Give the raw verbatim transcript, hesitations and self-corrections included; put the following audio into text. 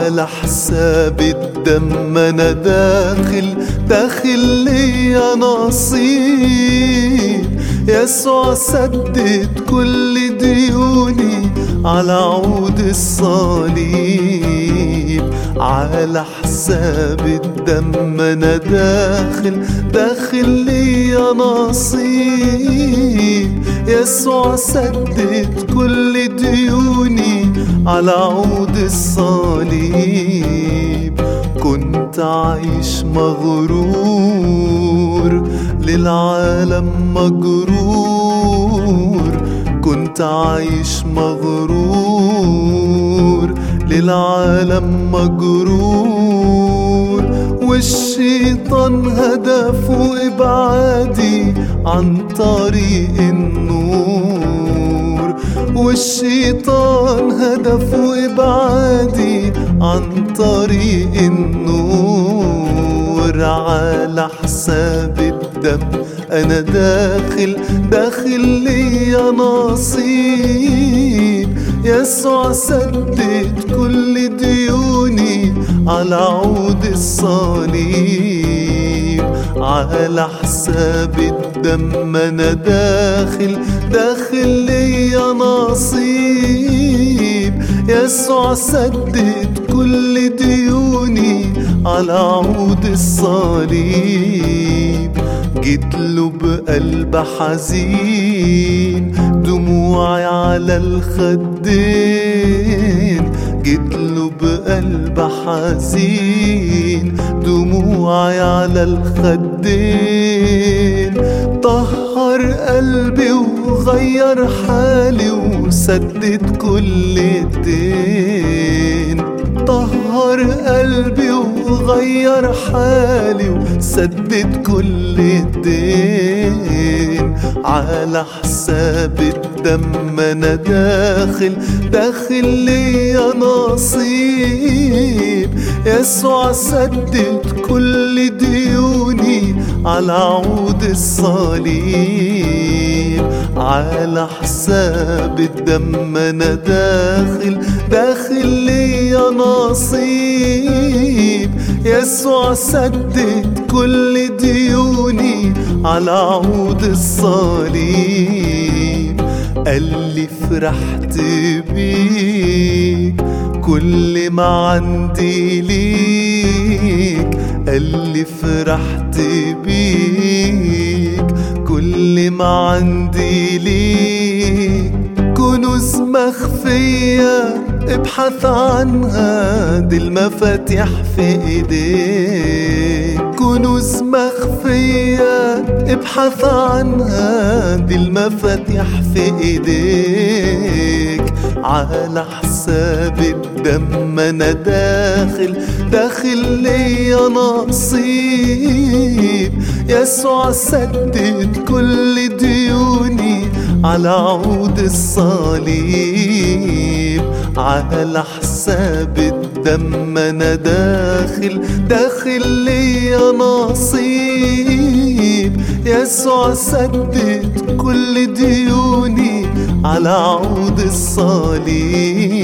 على حساب الدم انا داخل داخل ليا نصيب. يسوع سدد كل ديوني على عود الصليب. على حساب الدم انا داخل داخل ليا نصيب. يسوع سدد كل ديوني على عود الصليب. كنت عايش مغرور للعالم مجرور. كنت عايش مغرور للعالم مجرور. والشيطان هدفه إبعادي عن طريق النور. والشيطان هدفه إبعادي عن طريق النور. على حساب الدم أنا داخل داخل ليا نصيب. يسوع سدد كل ديوني على عود الصليب. على حساب الدم أنا داخل داخل ليا نصيب. يسوع سدد كل ديوني على عود الصليب. جيت له بقلب حزين دموعي على الخدين. جيت له بقلب حزين دموعي على الخدين. طهر قلبي وغير حالي وسدد كل الدين. طهر قلبي وغير حالي وسدد كل الدين. على حساب الدم انا داخل داخل ليا نصيب. يسوع سدد كل ديوني على عود الصليب. على حساب الدم انا داخل داخل ليا نصيب. يسوع سدد كل ديوني على عود الصليب. قال لي فرحت بيك كل ما عندي ليك. قال لي فرحت بيك كل ما عندي ليك. كنوز مخفية ابحث عنها دي المفاتيح في ايديك. كنوز مخفية ابحث عنها دي المفاتيح في ايديك. على حساب الدم انا داخل داخل ليا نصيب. يسوع سدد كل ديوني على عود الصليب. على حساب الدم انا داخل داخل ليا نصيب. يسوع سدد كل ديوني على عود الصليب.